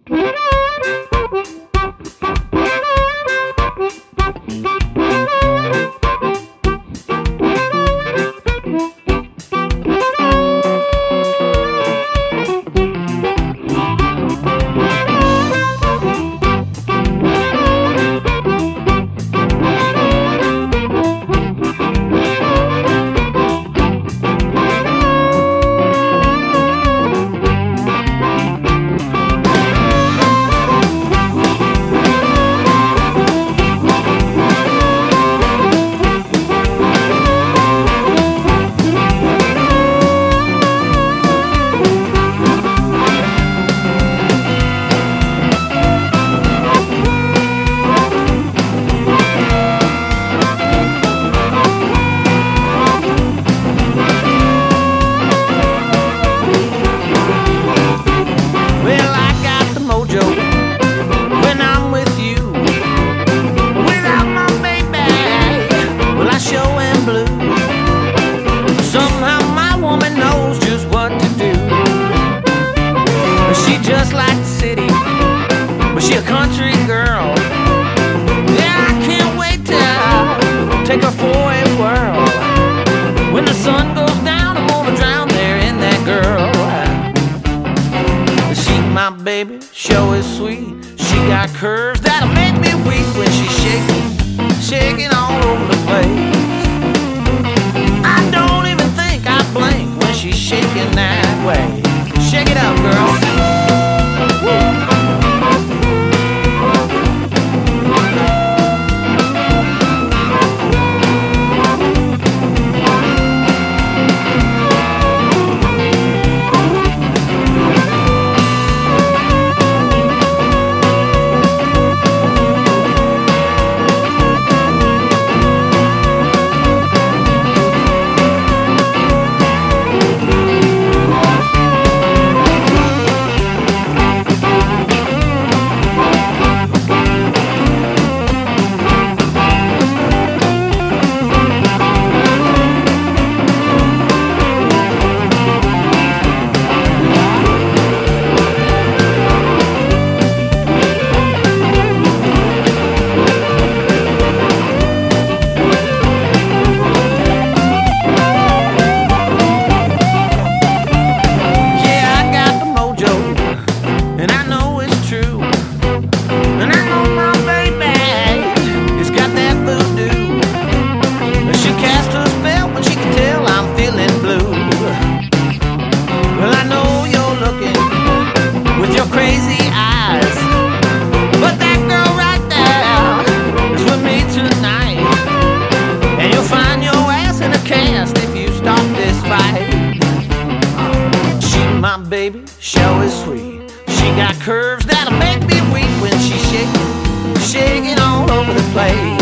Just like the city, but she a country girl. Yeah, I can't wait to take her for a whirl. When the sun goes down, I'm gonna drown there in that girl. She my baby, sure is sweet. She got curves that'll make me weak when she's shaking all over the place. I don't even think I blink when she's shaking that way. Shake it up, girl. Crazy eyes, but that girl right there is with me tonight, and you'll find your ass in a cast if you stop this fight. She my baby, sure is sweet. She got curves that'll make me weak when she's shaking all over the place.